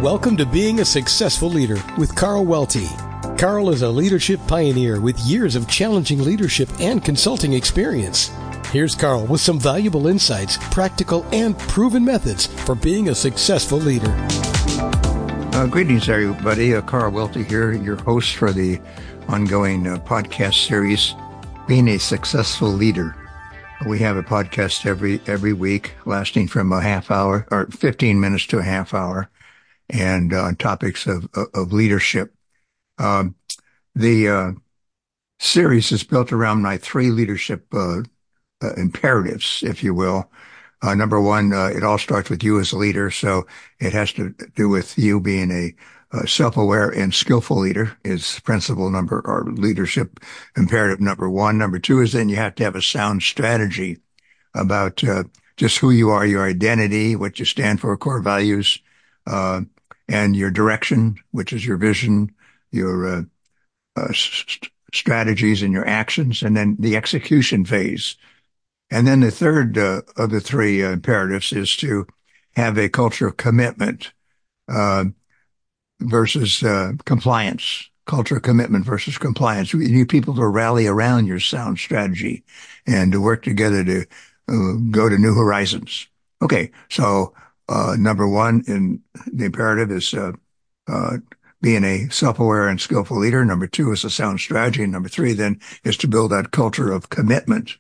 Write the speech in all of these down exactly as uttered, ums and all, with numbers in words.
Welcome to Being a Successful Leader with Carl Welty. Carl is a leadership pioneer with years of challenging leadership and consulting experience. Here's Carl with some valuable insights, practical and proven methods for being a successful leader. Uh, greetings, everybody. Uh, Carl Welty here, your host for the ongoing uh, podcast series, Being a Successful Leader. We have a podcast every every week, lasting from a half hour or fifteen minutes to a half hour, and on uh, topics of of leadership. Um, the uh, series is built around my three leadership uh, uh, imperatives, if you will. Uh, number one, uh, it all starts with you as a leader, so it has to do with you being a, a self-aware and skillful leader is principle number or leadership imperative number one. Number two is then you have to have a sound strategy about uh, just who you are, your identity, what you stand for, core values, uh, and your direction, which is your vision, your uh, uh, st- strategies and your actions, and then the execution phase. And then the third uh, of the three uh, imperatives is to have a culture of commitment uh, versus uh, compliance. Culture of commitment versus compliance. You need people to rally around your sound strategy and to work together to uh, go to new horizons. Okay, so uh, number one in the imperative is uh, uh, being a self-aware and skillful leader. Number two is a sound strategy. And number three then is to build that culture of commitment.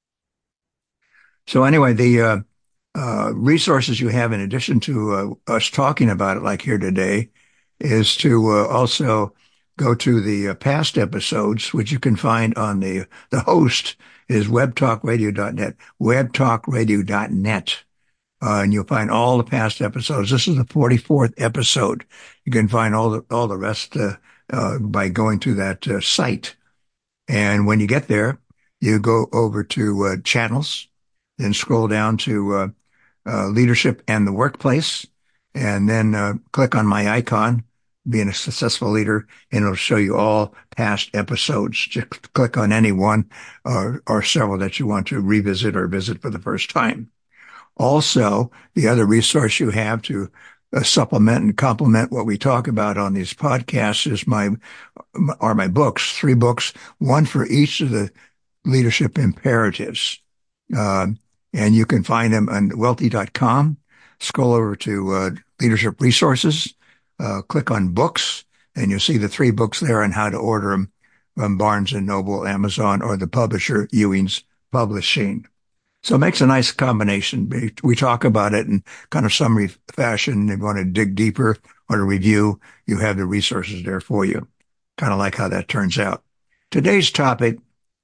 So anyway, the uh, uh, resources you have in addition to uh, us talking about it like here today is to uh, also go to the uh, past episodes, which you can find on the, the host is web talk radio dot net, web talk radio dot net. Uh, and you'll find all the past episodes. This is the forty-fourth episode. You can find all the, all the rest uh, uh, by going to that uh, site. And when you get there, you go over to uh, channels, then scroll down to uh, uh, leadership and the workplace, and then uh, click on my icon, being a successful leader, and it'll show you all past episodes. Just click on any one or, or several that you want to revisit or visit for the first time. Also, the other resource you have to uh, supplement and complement what we talk about on these podcasts is my, are my books, three books, one for each of the leadership imperatives. Uh, and you can find them on welty dot com. Scroll over to uh, leadership resources, uh, click on books, and you'll see the three books there and how to order them from Barnes and Noble, Amazon, or the publisher Ewing's Publishing. So it makes a nice combination. We talk about it in kind of summary fashion. If you want to dig deeper or to review, you have the resources there for you. Kind of like how that turns out. Today's topic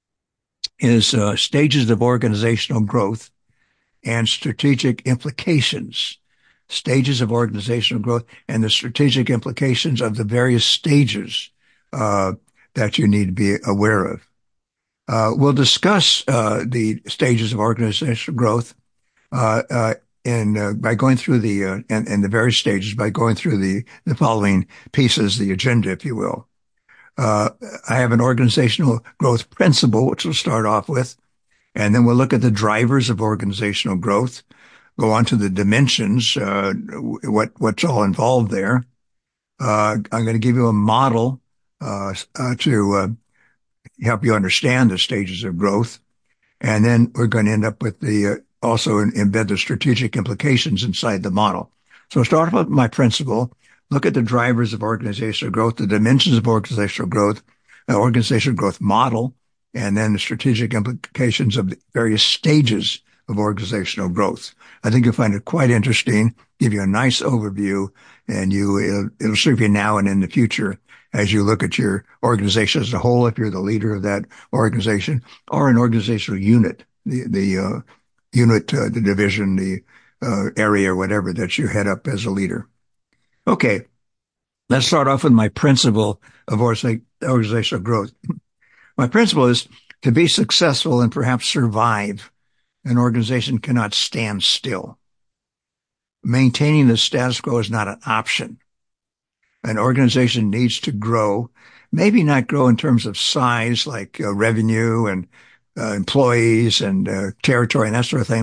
is uh, stages of organizational growth and strategic implications. Stages of organizational growth and the strategic implications of the various stages uh, that you need to be aware of. Uh, we'll discuss uh, the stages of organizational growth uh, uh, in uh, by going through the uh, and, and the various stages by going through the the following pieces, the agenda, if you will. Uh, I have an organizational growth principle, which we'll start off with, and then we'll look at the drivers of organizational growth, go on to the dimensions, uh, what what's all involved there. Uh, I'm going to give you a model uh, uh, to uh, help you understand the stages of growth. And then we're going to end up with the, uh, also embed the strategic implications inside the model. So start off with my principle, look at the drivers of organizational growth, the dimensions of organizational growth, uh, organizational growth model, and then the strategic implications of the various stages of organizational growth. I think you'll find it quite interesting, give you a nice overview, and you, it'll, it'll serve you now and in the future as you look at your organization as a whole, if you're the leader of that organization, or an organizational unit, the, the, uh, unit, uh, the division, the, uh, area, or whatever that you head up as a leader. Okay. Let's start off with my principle of organizational growth. My principle is to be successful and perhaps survive, an organization cannot stand still. Maintaining the status quo is not an option. An organization needs to grow, maybe not grow in terms of size like uh, revenue and uh, employees and uh, territory and that sort of thing,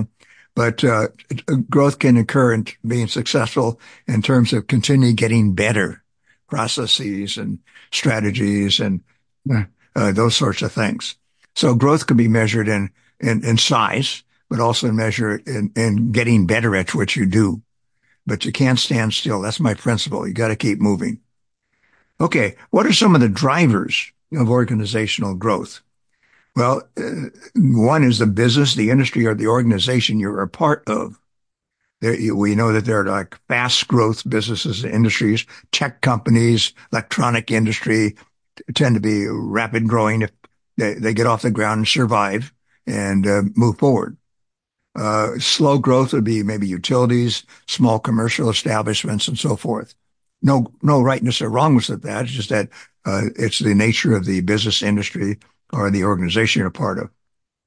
But uh, growth can occur in being successful in terms of continually getting better processes and strategies and uh, those sorts of things. So growth can be measured in, in, in size, but also measured in, in getting better at what you do. But you can't stand still. That's my principle. You got to keep moving. Okay. What are some of the drivers of organizational growth? Well, uh, one is the business, the industry, or the organization you're a part of. There, we know that there are like fast growth businesses and industries. Tech companies, electronic industry tend to be rapid growing if they, they get off the ground and survive and uh, move forward. Uh, slow growth would be maybe utilities, small commercial establishments, and so forth. No, no rightness or wrongness with that. It's just that uh, it's the nature of the business industry or the organization you're part of.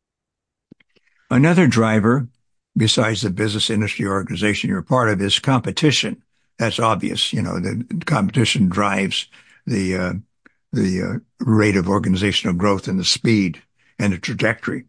Another driver, besides the business industry organization you're part of, is competition. That's obvious. You know, the competition drives the uh, the uh, rate of organizational growth and the speed and the trajectory.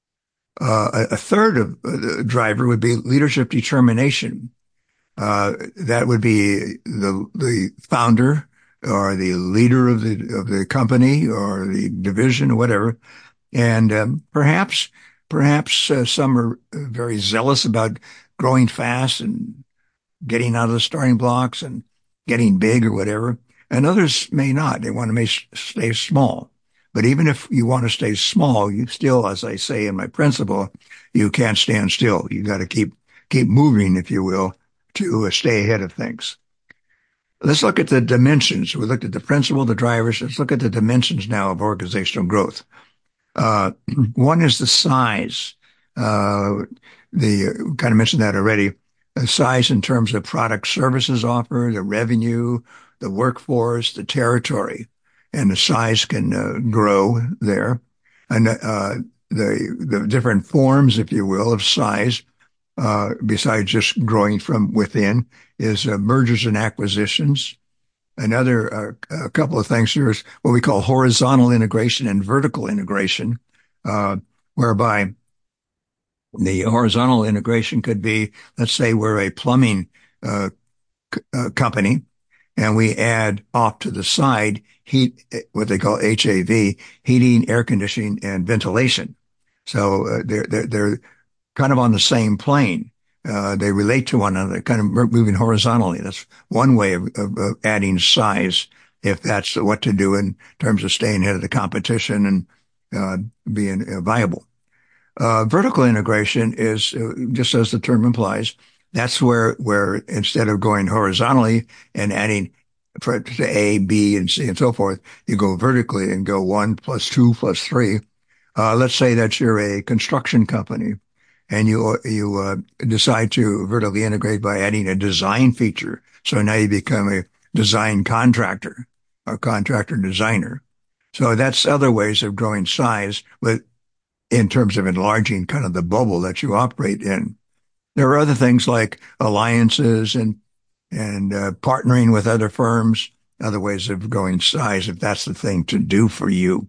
Uh, a, a third of uh, the driver would be leadership determination. Uh, that would be the the founder or the leader of the of the company or the division or whatever, and um, perhaps perhaps uh, some are very zealous about growing fast and getting out of the starting blocks and getting big or whatever, and others may not. They want to make, stay small. But even if you want to stay small, you still, as I say in my principle, you can't stand still. You got to keep keep moving, if you will, to stay ahead of things. Let's look at the dimensions. We looked at the principle, the drivers. Let's look at the dimensions now of organizational growth. Uh, one is the size. Uh, the kind of mentioned that already. The size in terms of product services offered, the revenue, the workforce, the territory, and the size can uh, grow there. And uh, the the different forms, if you will, of size. Uh, besides just growing from within, is uh, mergers and acquisitions. Another uh, a couple of things here is what we call horizontal integration and vertical integration, uh, whereby the horizontal integration could be, let's say we're a plumbing uh, c- uh, company, and we add off to the side heat, what they call H A V, heating, air conditioning, and ventilation. So uh, they're they're they're kind of on the same plane. Uh, they relate to one another, kind of moving horizontally. That's one way of, of, of adding size, if that's what to do in terms of staying ahead of the competition and uh, being uh, viable. Uh, vertical integration is, uh, just as the term implies, that's where where instead of going horizontally and adding for to A, B, and C, and so forth, you go vertically and go one plus two plus three. Uh, let's say that you're a construction company, and you you uh, decide to vertically integrate by adding a design feature. So now you become a design contractor or contractor designer. So that's other ways of growing size with in terms of enlarging kind of the bubble that you operate in. There are other things like alliances and and uh, partnering with other firms, other ways of growing size if that's the thing to do for you.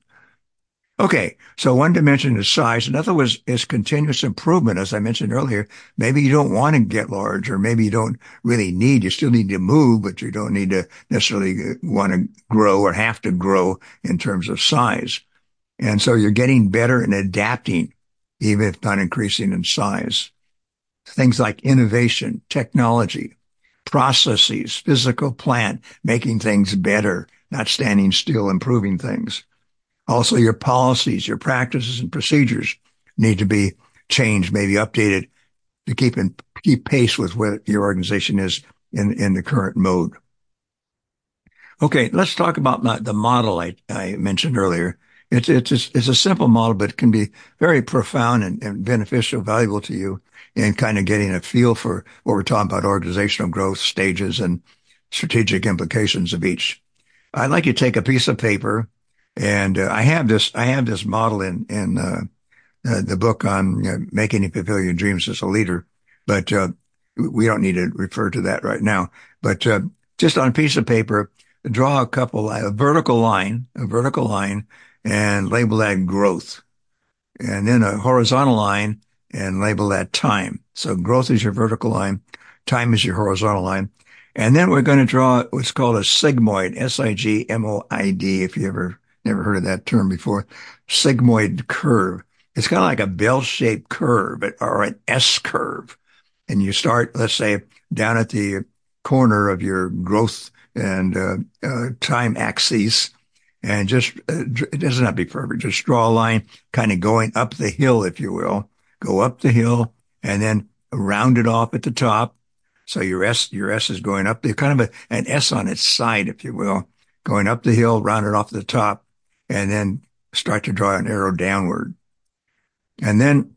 Okay, so one dimension is size. Another was is continuous improvement. As I mentioned earlier, maybe you don't want to get large, or maybe you don't really need. You still need to move, but you don't need to necessarily want to grow or have to grow in terms of size. And so you're getting better and adapting, even if not increasing in size. Things like innovation, technology, processes, physical plant, making things better, not standing still, improving things. Also, your policies, your practices and procedures need to be changed, maybe updated to keep in, keep pace with where your organization is in, in the current mode. Okay, let's talk about the model I, I mentioned earlier. It's, it's, it's a simple model, but it can be very profound and, and beneficial, valuable to you in kind of getting a feel for what we're talking about, organizational growth stages and strategic implications of each. I'd like you to take a piece of paper. And uh, I have this, I have this model in, in, uh, uh the book on uh, making and fulfill your dreams as a leader, but, uh, we don't need to refer to that right now. But, uh, just on a piece of paper, draw a couple, a vertical line, a vertical line, and label that growth. And then a horizontal line, and label that time. So growth is your vertical line. Time is your horizontal line. And then we're going to draw what's called a sigmoid, S I G M O I D, if you ever never heard of that term before. Sigmoid curve. It's kind of like a bell-shaped curve or an S curve. And you start, let's say, down at the corner of your growth and uh, uh, time axes, and just, uh, it doesn't have to be perfect. Just draw a line kind of going up the hill, if you will. Go up the hill and then round it off at the top. So your S, your S is going up. There's kind of a, an S on its side, if you will, going up the hill, round it off the top, and then start to draw an arrow downward. And then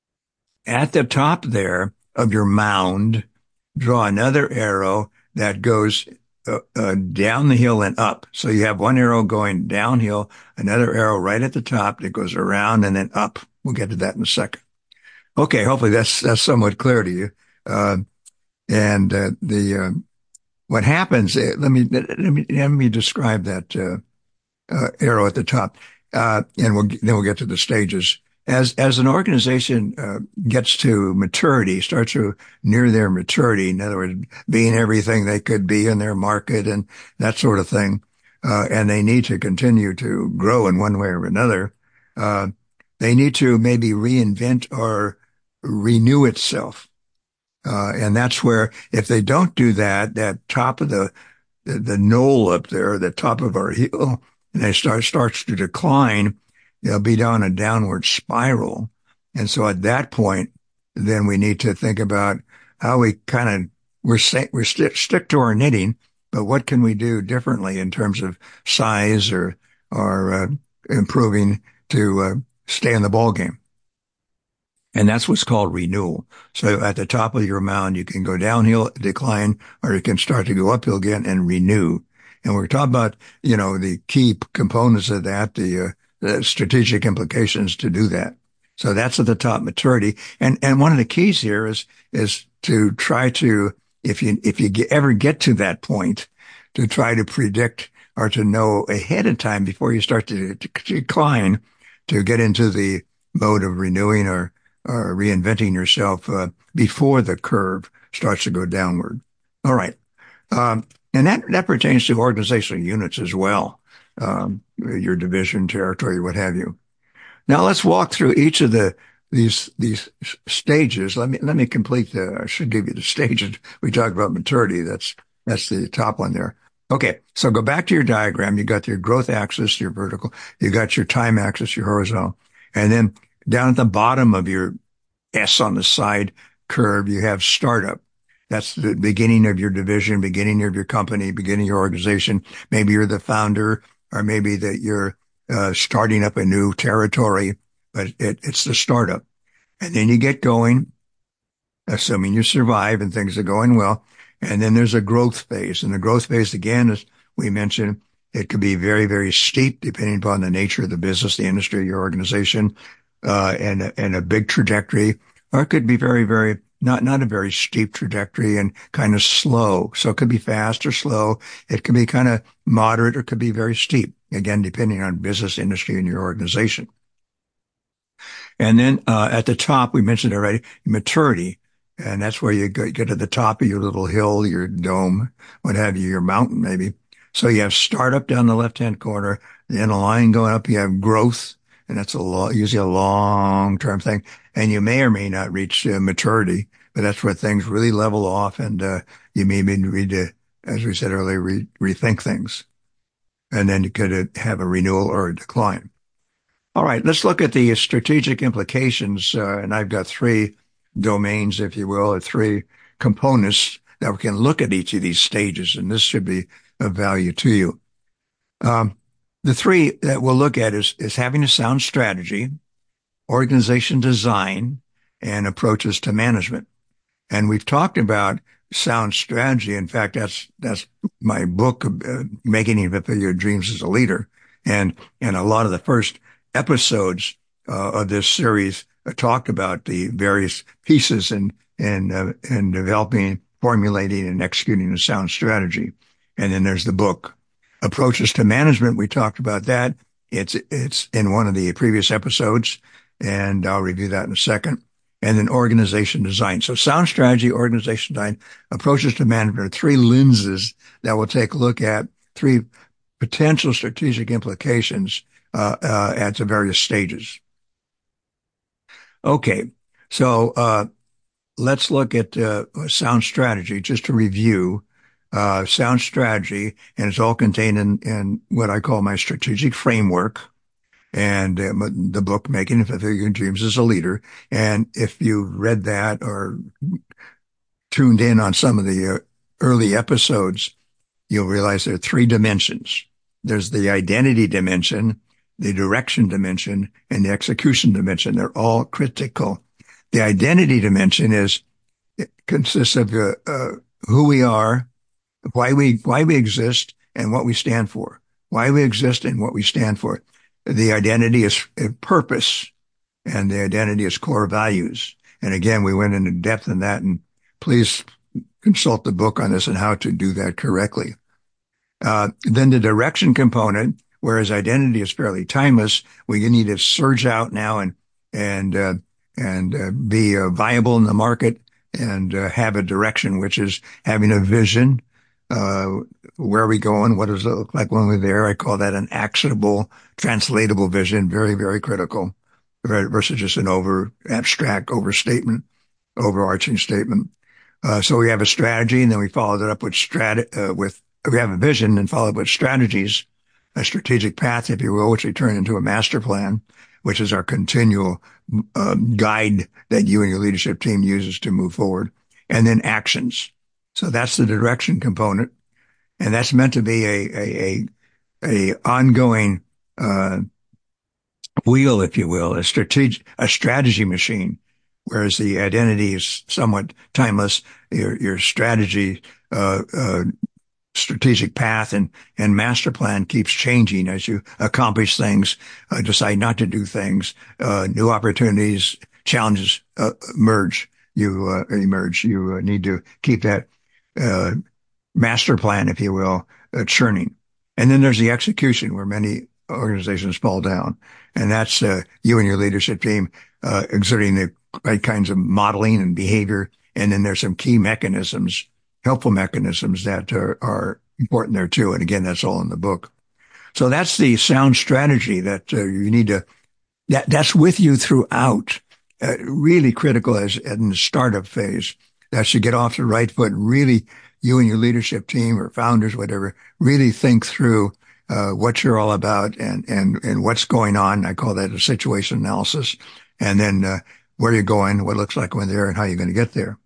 at the top there of your mound, draw another arrow that goes uh, uh, down the hill and up. So you have one arrow going downhill, another arrow right at the top that goes around and then up. We'll get to that in a second. Okay, hopefully that's that's somewhat clear to you. Uh, and uh, the uh, what happens? Uh, let me let me let me describe that uh, uh, arrow at the top, uh, and we'll then we'll get to the stages. As as an organization uh, gets to maturity, starts to near their maturity, in other words, being everything they could be in their market and that sort of thing, uh, and they need to continue to grow in one way or another, uh, they need to maybe reinvent or renew itself. Uh, and that's where, if they don't do that, that top of the, the, the knoll up there, the top of our hill, and they start, starts to decline, they'll be down a downward spiral. And so at that point, then we need to think about how we kind of, we're, we're st- stick to our knitting, but what can we do differently in terms of size or, or, uh, improving to, uh, stay in the ball game. And that's what's called renewal. So at the top of your mound, you can go downhill, decline, or you can start to go uphill again and renew. And we're talking about, you know, the key components of that, the, uh, the strategic implications to do that. So that's at the top, maturity. And, and one of the keys here is, is to try to, if you, if you get, ever get to that point, to try to predict or to know ahead of time before you start to, to decline, to get into the mode of renewing or, or reinventing yourself, uh, before the curve starts to go downward. All right. Um, and that, that pertains to organizational units as well. Um, your division, territory, what have you. Now let's walk through each of the, these, these stages. Let me, let me complete the, I should give you the stages. We talked about maturity. That's, that's the top one there. Okay. So go back to your diagram. You got your growth axis, your vertical, you got your time axis, your horizontal, and then down at the bottom of your S on the side curve, you have startup. That's the beginning of your division, beginning of your company, beginning of your organization. Maybe you're the founder, or maybe that you're uh, starting up a new territory, but it, it's the startup. And then you get going, assuming you survive and things are going well. And then there's a growth phase. And the growth phase, again, as we mentioned, it could be very, very steep depending upon the nature of the business, the industry, your organization, uh, and, and a big trajectory, or it could be very, very, not, not a very steep trajectory and kind of slow. So it could be fast or slow. It could be kind of moderate or it could be very steep, again, depending on business, industry, and your organization. And then, uh, at the top, we mentioned already, maturity. And that's where you get to the top of your little hill, your dome, what have you, your mountain maybe. So you have startup down the left-hand corner, then a line going up, you have growth. And that's a lo- usually a long-term thing. And you may or may not reach uh, maturity, but that's where things really level off and uh, you may need to, as we said earlier, re- rethink things. And then you could uh, have a renewal or a decline. All right, let's look at the strategic implications. Uh, and I've got three domains, if you will, or three components that we can look at each of these stages. And this should be of value to you. Um, The three that we'll look at is, is having a sound strategy, organization design, and approaches to management. And we've talked about sound strategy. In fact, that's, that's my book, uh, Making Even Fulfill Your Dreams as a Leader. And, and a lot of the first episodes, uh, of this series uh, talked about the various pieces in, in, uh, in developing, formulating, and executing a sound strategy. And then there's the book. Approaches to management, we talked about that. It's, it's in one of the previous episodes, and I'll review that in a second. and then organization design. So sound strategy, organization design, approaches to management are three lenses that will take a look at three potential strategic implications uh, uh, at the various stages. Okay, so uh, let's look at uh, sound strategy just to review. Uh, sound strategy, and it's all contained in, in what I call my strategic framework and uh, the book Making Fulfill Dreams as a Leader. And if you read that or tuned in on some of the uh, early episodes, you'll realize there are three dimensions. There's the identity dimension, the direction dimension, and the execution dimension. They're all critical. The identity dimension is, it consists of uh, uh, who we are, why we, why we exist, and what we stand for. Why we exist and what we stand for. The identity is purpose, and the identity is core values. And again, we went into depth in that, and please consult the book on this and how to do that correctly. Uh, then the direction component, whereas identity is fairly timeless, we need to surge out now and, and, uh, and, uh, be uh, viable in the market and, uh, have a direction, which is having a vision. Uh, where are we going? What does it look like when we're there? I call that an actionable, translatable vision. Very, very critical versus just an over abstract overstatement, overarching statement. Uh, so we have a strategy, and then we followed it up with strat, uh, with, we have a vision and followed with strategies, a strategic path, if you will, which we turn into a master plan, which is our continual, uh, guide that you and your leadership team uses to move forward. And then actions. So that's the direction component. And that's meant to be a, a, a, a ongoing, uh, wheel, if you will, a strategic, a strategy machine, whereas the identity is somewhat timeless. Your, your strategy, uh, uh, strategic path and, and master plan keeps changing as you accomplish things, uh, decide not to do things, uh, new opportunities, challenges, uh, emerge. You, uh, emerge. You uh, need to keep that, uh, master plan, if you will, uh, churning. And then there's the execution where many organizations fall down. And that's, uh, you and your leadership team, uh, exerting the right kinds of modeling and behavior. And then there's some key mechanisms, helpful mechanisms that are, are important there too. And again, that's all in the book. So that's the sound strategy that uh, you need to, that, that's with you throughout, uh, really critical as in the startup phase. That should get off the right foot. Really, you and your leadership team or founders, whatever, really think through, uh, what you're all about and, and, and what's going on. I call that a situation analysis. And then, uh, where you're going, what it looks like when you're there, and how you're going to get there.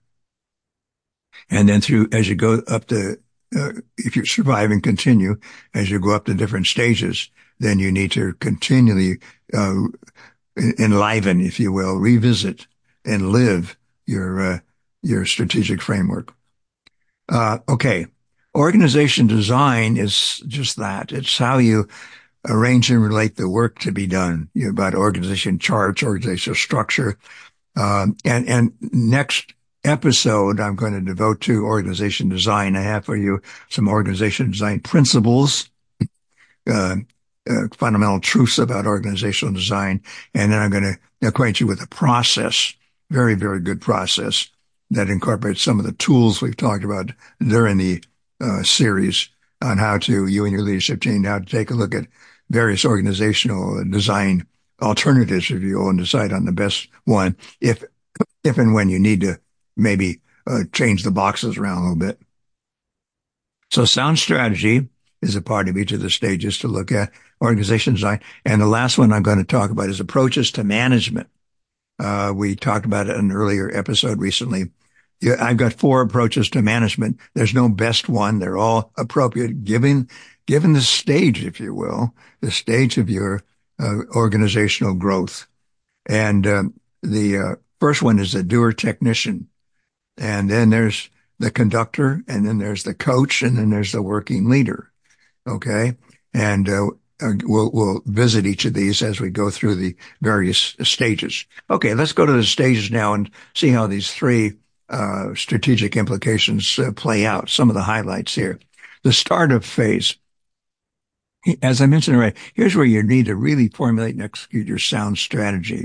And then through, as you go up the, uh, if you survive and continue, as you go up to different stages, then you need to continually, uh, enliven, if you will, revisit and live your, uh, your strategic framework. Uh, okay. Organization design is just that. It's how you arrange and relate the work to be done. You know, about organization charts, organizational structure. Um, and, and next episode, I'm going to devote to organization design. I have for you some organization design principles, uh, uh, fundamental truths about organizational design. And then I'm going to acquaint you with a process, very, very good process that incorporates some of the tools we've talked about during the uh, series on how to, you and your leadership team, how to take a look at various organizational design alternatives, if you will, and decide on the best one if, if and when you need to maybe uh, change the boxes around a little bit. So sound strategy is a part of each of the stages to look at organization design. And the last one I'm going to talk about is approaches to management. Uh, we talked about it in an earlier episode recently. Yeah, I've got four approaches to management. There's no best one. They're all appropriate given, given the stage, if you will, the stage of your uh, organizational growth. And um, the uh, first one is the doer technician. And then there's the conductor, and then there's the coach, and then there's the working leader. Okay. And, uh, we'll, we'll visit each of these as we go through the various stages. Okay. Let's go to the stages now and see how these three, uh, strategic implications uh, play out. Some of the highlights here. The startup phase. As I mentioned already, here's where you need to really formulate and execute your sound strategy.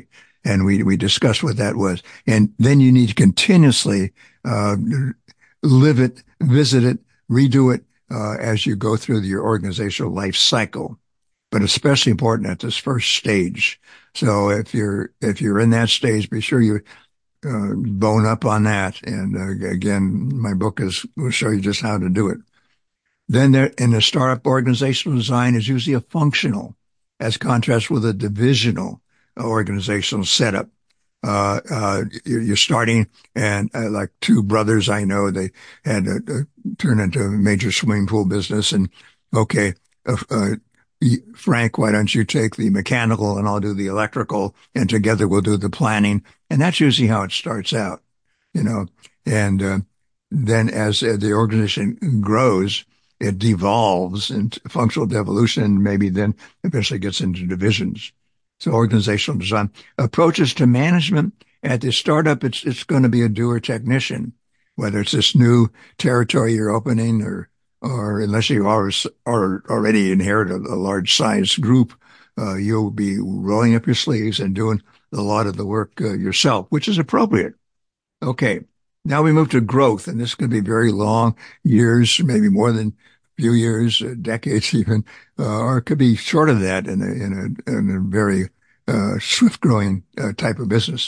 And we, we discussed what that was. And then you need to continuously, uh, live it, visit it, redo it, uh, as you go through your organizational life cycle. But especially important at this first stage. So if you're, if you're in that stage, be sure you, uh, bone up on that. And uh, again, my book is, will show you just how to do it. Then there, in a startup, organizational design is usually a functional, as contrast with a divisional organizational setup. Uh, uh, you're starting, and uh, like two brothers I know, they had to uh, turn into a major swimming pool business. And okay, uh, uh, Frank, why don't you take the mechanical and I'll do the electrical, and together we'll do the planning. And that's usually how it starts out, you know. And uh, then as uh, the organization grows, it devolves into functional devolution, maybe then eventually gets into divisions. So organizational design. Approaches to management. At the startup, it's it's going to be a doer technician, whether it's this new territory you're opening, or or unless you are, are already inherit a, a large size group, uh, you'll be rolling up your sleeves and doing a lot of the work uh, yourself, which is appropriate. Okay. Now we move to growth, and this could be very long, years, maybe more than a few years, uh, decades even, uh, or it could be short of that in a, in a, in a very uh, swift-growing uh, type of business.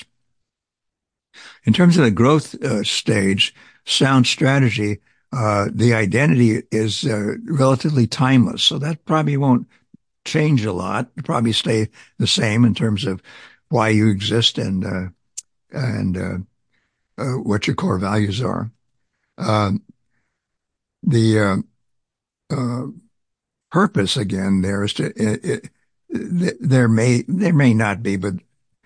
In terms of the growth uh, stage, sound strategy, uh, the identity is uh, relatively timeless, so that probably won't change a lot. It'll probably stay the same in terms of why you exist and uh, and uh, Uh, what your core values are. Um, the uh, uh, purpose, again, there is to it, it, there may there may not be, but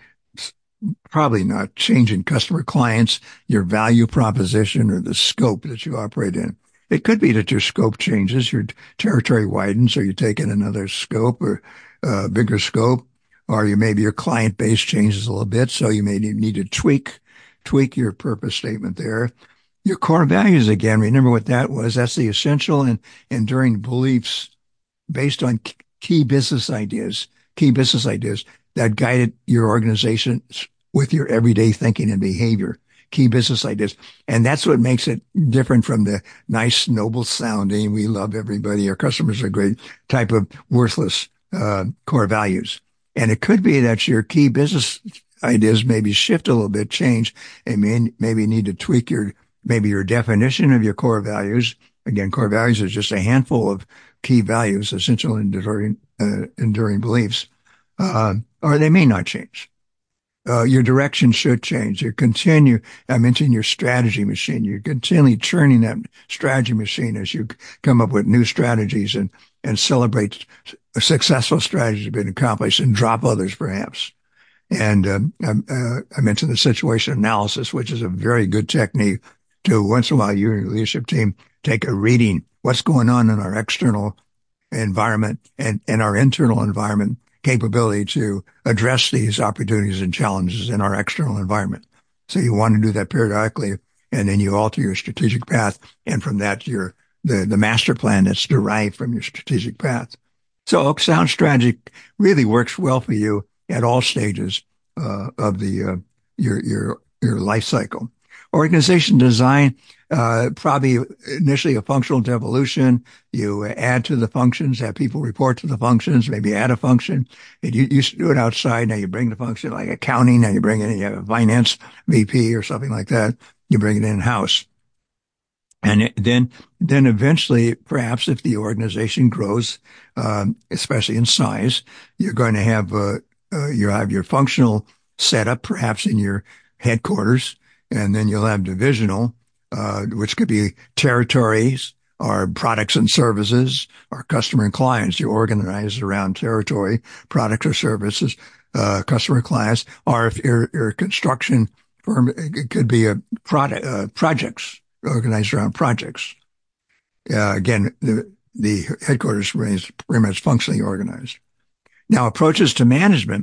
probably not, changing customer clients, your value proposition, or the scope that you operate in. It could be that your scope changes, your territory widens, or you take in another scope or uh, bigger scope, or you maybe your client base changes a little bit, so you may need to tweak. tweak your purpose statement there. Your core values, again, remember what that was. That's the essential and enduring beliefs based on key business ideas, key business ideas that guided your organization with your everyday thinking and behavior, key business ideas. And that's what makes it different from the nice, noble sounding, we love everybody, our customers are great type of worthless uh, core values. And it could be that your key business ideas maybe shift a little bit, change, and may, maybe need to tweak your, maybe your definition of your core values. Again, core values is just a handful of key values, essential and enduring, uh, enduring beliefs, uh, or they may not change. Uh, your direction should change. You continue, I mentioned your strategy machine. You're continually churning that strategy machine as you come up with new strategies and, and celebrate successful strategies that have been accomplished and drop others perhaps. And um, uh, I mentioned the situation analysis, which is a very good technique to once in a while you and your leadership team take a reading. What's going on in our external environment and, and our internal environment capability to address these opportunities and challenges in our external environment. So you want to do that periodically, and then you alter your strategic path. And from that, your the, the master plan that's derived from your strategic path. So sound strategy really works well for you at all stages uh, of the uh, your your your life cycle. Organization design, uh, probably initially a functional devolution. You add to the functions, have people report to the functions, maybe add a function. And you used to do it outside. Now you bring the function like accounting. Now you bring it in, you have a finance V P or something like that. You bring it in-house. And it, then, then eventually, perhaps if the organization grows, um, especially in size, you're going to have, uh, uh, you have your functional setup, perhaps in your headquarters, and then you'll have divisional, uh, which could be territories or products and services or customer and clients. You organize around territory, products or services, uh, customer clients, or if you're, you're a construction firm, it could be a product, uh, projects. Organized around projects. Uh, again, the, the headquarters remains pretty much functionally organized. Now, approaches to management,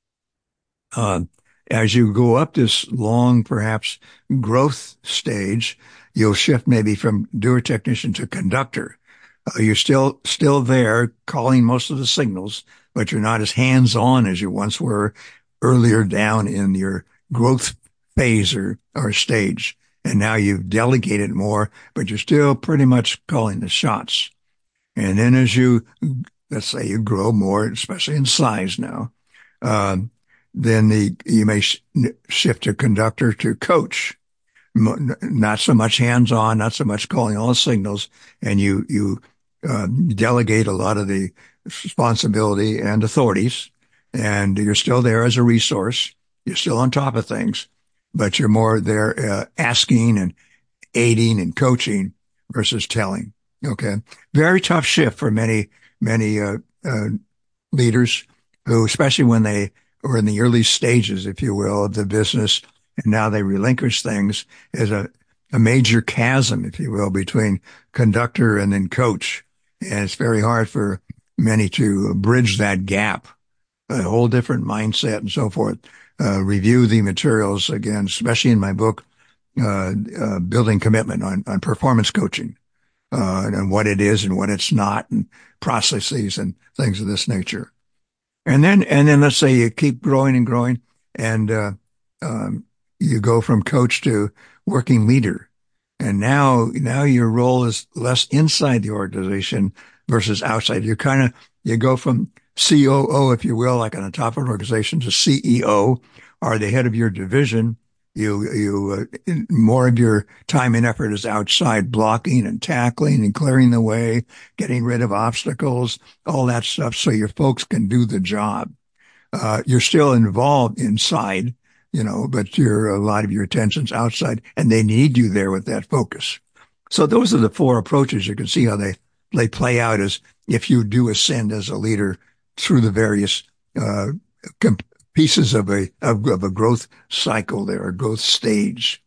uh, as you go up this long, perhaps growth stage, you'll shift maybe from doer technician to conductor. Uh, you're still, still there calling most of the signals, but you're not as hands-on as you once were, earlier down in your growth phase or, or stage. And now you've delegated more, but you're still pretty much calling the shots. And then as you, let's say you grow more, especially in size now, um, then the, you may sh- shift to conductor to coach. Not so much hands-on, not so much calling all the signals, and you, you, uh, delegate a lot of the responsibility and authorities, and you're still there as a resource. You're still on top of things, but you're more there, uh, asking and aiding and coaching versus telling. Okay. Very tough shift for many, many, uh, uh, leaders who, especially when they were in the early stages, if you will, of the business, and now they relinquish things, is a, a major chasm, if you will, between conductor and then coach. And it's very hard for many to bridge that gap, a whole different mindset and so forth. Uh, review the materials again, especially in my book, uh, uh, Building Commitment on, on performance coaching, uh, and what it is and what it's not, and processes and things of this nature. And then, and then let's say you keep growing and growing, and, uh, um, you go from coach to working leader. And now, now your role is less inside the organization versus outside. You kind of, you go from C O O, if you will, like on the top of an organization, to C E O, or the head of your division. You, you, uh, more of your time and effort is outside, blocking and tackling and clearing the way, getting rid of obstacles, all that stuff, so your folks can do the job. Uh, you're still involved inside, you know, but your, a lot of your attention's outside, and they need you there with that focus. So those are the four approaches. You can see how they, they play out as if you do ascend as a leader through the various, uh, comp- pieces of a, of, of a growth cycle there, a growth stage.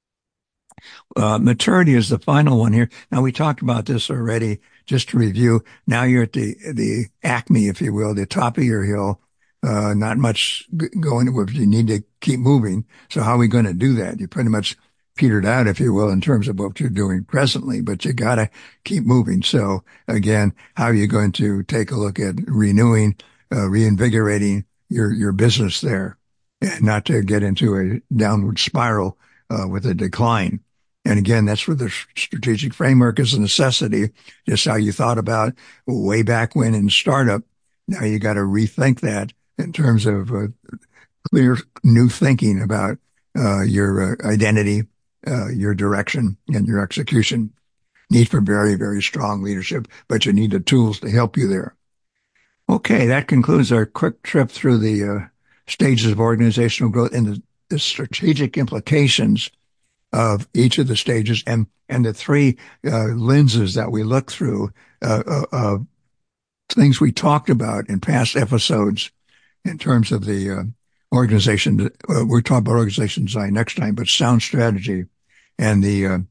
Uh, maturity is the final one here. Now, we talked about this already, just to review. Now you're at the, the acme, if you will, the top of your hill. Uh, not much going with, you need to keep moving. So how are we going to do that? You pretty much petered out, if you will, in terms of what you're doing presently, but you got to keep moving. So again, how are you going to take a look at renewing, uh, reinvigorating your, your business there, and not to get into a downward spiral, uh, with a decline. And again, that's where the strategic framework is a necessity, just how you thought about way back when in startup. Now you got to rethink that in terms of uh, clear new thinking about uh, your uh, identity, uh, your direction, and your execution. Need for very, very strong leadership, but you need the tools to help you there. Okay, that concludes our quick trip through the uh, stages of organizational growth and the, the strategic implications of each of the stages, and, and the three uh, lenses that we look through, uh, uh, uh, things we talked about in past episodes in terms of the uh, organization. Uh, we're talking about organization design next time, but sound strategy and the uh,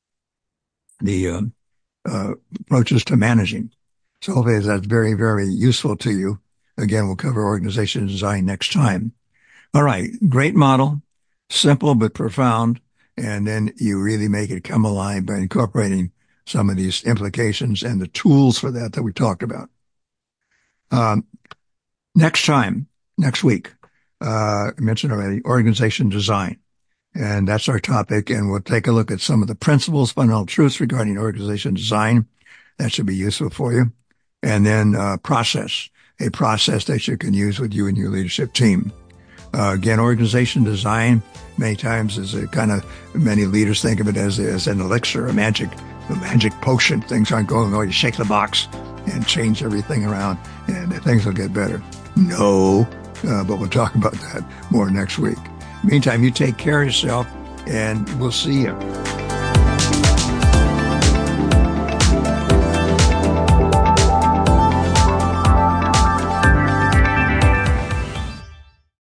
the uh, uh, approaches to managing. So hopefully that's very, very useful to you. Again, we'll cover organization design next time. All right. Great model, simple but profound. And then you really make it come alive by incorporating some of these implications and the tools for that that we talked about. Um, next time, next week, uh, I mentioned already, organization design. And that's our topic. And we'll take a look at some of the principles, fundamental truths regarding organization design. That should be useful for you. And then, uh, process, a process that you can use with you and your leadership team. Uh, again, organization design many times is a kind of, many leaders think of it as, as an elixir, a magic, a magic potion. Things aren't going well. You shake the box and change everything around and things will get better. No, uh, but we'll talk about that more next week. Meantime, you take care of yourself and we'll see you.